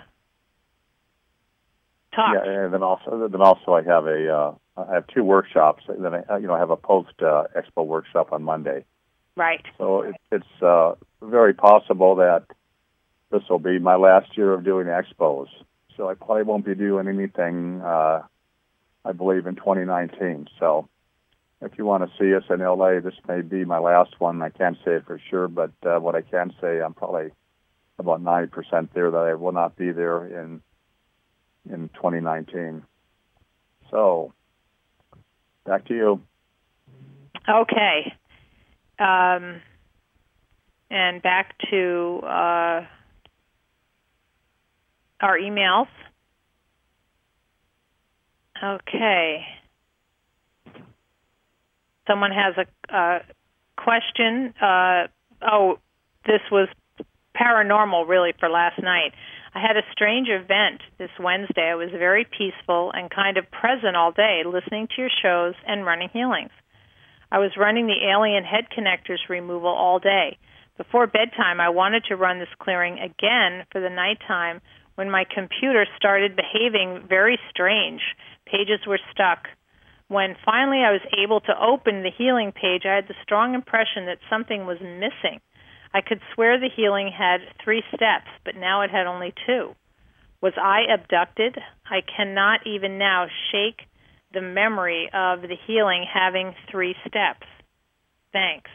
S2: talks.
S1: Yeah, and then also then also I have a uh, I have two workshops. Then I you know I have a post uh, expo workshop on Monday.
S2: Right.
S1: So it, it's uh, very possible that this will be my last year of doing expos. So I probably won't be doing anything, uh, I believe, in twenty nineteen. So if you want to see us in L A, this may be my last one. I can't say it for sure, but uh, what I can say, I'm probably about ninety percent there that I will not be there in in twenty nineteen. So back to you.
S2: Okay. Um, and back to uh, our emails. Okay. Someone has a, a question. Uh, oh, this was paranormal, really, for last night. I had a strange event this Wednesday. I was very peaceful and kind of present all day, listening to your shows and running healings. I was running the alien head connectors removal all day. Before bedtime, I wanted to run this clearing again for the nighttime when my computer started behaving very strange. Pages were stuck. When finally I was able to open the healing page, I had the strong impression that something was missing. I could swear the healing had three steps, but now it had only two. Was I abducted? I cannot even now shake the memory of the healing having three steps. Thanks.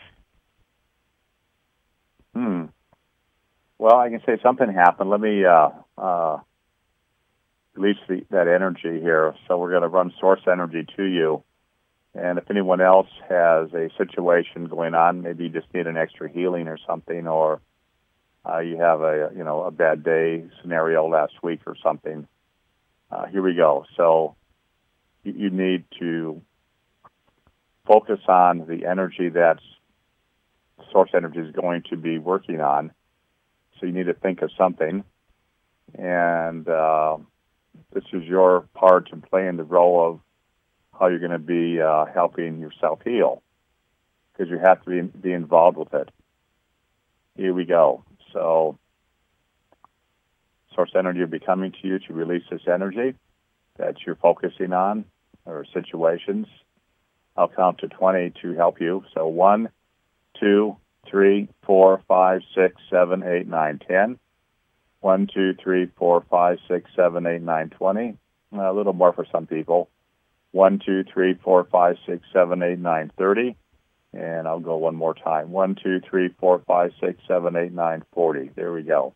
S1: Hmm. Well, I can say something happened. Let me uh, uh, release the, that energy here. So we're going to run source energy to you. And if anyone else has a situation going on, maybe you just need an extra healing or something, or uh, you have a you know a bad day scenario last week or something. Uh, here we go. So you, you need to focus on the energy that source energy is going to be working on. So you need to think of something, and uh, this is your part in playing the role of how you're going to be uh, helping yourself heal, because you have to be, be involved with it. Here we go. So source energy will be coming to you to release this energy that you're focusing on or situations. I'll count to twenty to help you. So one, two, three, four, five, six, seven, eight, nine, ten. One, two, three, four, five, six, seven, eight, nine, twenty. A little more for some people. One, two, three, four, five, six, seven, eight, nine, thirty. And I'll go one more time. One, two, three, four, five, six, seven, eight, nine, forty. There we go.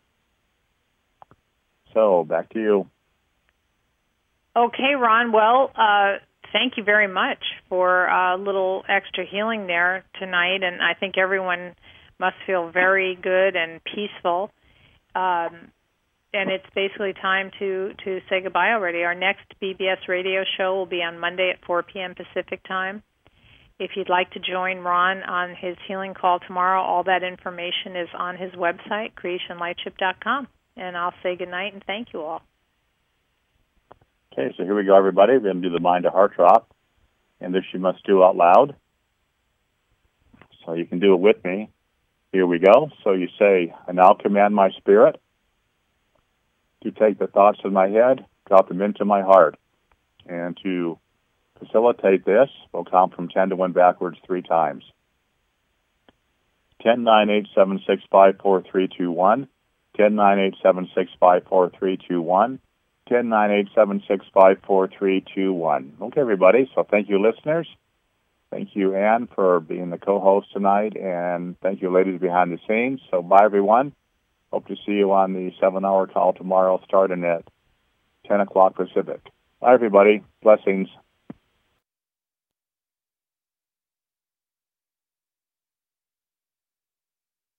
S1: So back to you.
S2: Okay, Ron. Well, uh, thank you very much for a little extra healing there tonight, and I think everyone must feel very good and peaceful. Um, and it's basically time to, to say goodbye already. Our next B B S radio show will be on Monday at four p.m. Pacific time. If you'd like to join Ron on his healing call tomorrow, all that information is on his website, creation lightship dot com. And I'll say goodnight and thank you all.
S1: Okay, so here we go, everybody. We're going to do the mind to heart drop, and this you must do out loud. So you can do it with me. Here we go. So you say, I now command my spirit to take the thoughts in my head, drop them into my heart. And to facilitate this, we'll count from ten to one backwards three times. ten nine eight seven six five four three two one, ten nine eight seven six five four three two one, ten nine eight seven six five four three two one. Okay, everybody. So thank you, listeners. Thank you, Ann, for being the co-host tonight, and thank you, ladies behind the scenes. So bye, everyone. Hope to see you on the seven-hour call tomorrow starting at ten o'clock Pacific. Bye, everybody. Blessings.